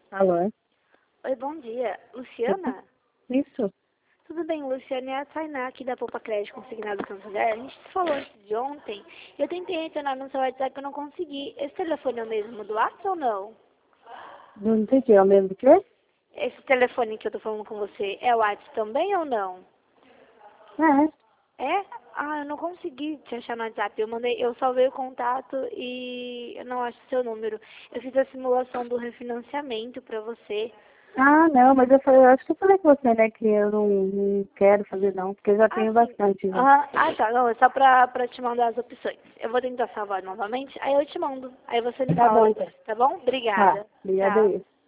Alô? Oi, bom dia. Luciana? Isso? Tudo bem, Luciana? É a Tainá aqui da Poupa Crédito Consignado Santander. A gente se falou antes de ontem. Eu tentei retornar no seu WhatsApp e eu não consegui. Esse telefone é o mesmo do WhatsApp ou não? Não entendi, é o mesmo quê? Esse telefone que eu tô falando com você é o WhatsApp também ou não? É. É? Ah, eu não consegui te achar no WhatsApp. Eu salvei o contato e eu não acho seu número. Eu fiz a simulação do refinanciamento pra você. Ah, não, mas eu acho que eu falei com você, né, que eu não quero fazer não, porque eu já Ah, tenho sim. bastante já. Ah, tá. Não, é só pra te mandar as opções. Eu vou tentar salvar novamente, aí eu te mando. Aí você me Tá fala bom, depois, tá bom? tá. Obrigada. Obrigada Tchau. aí.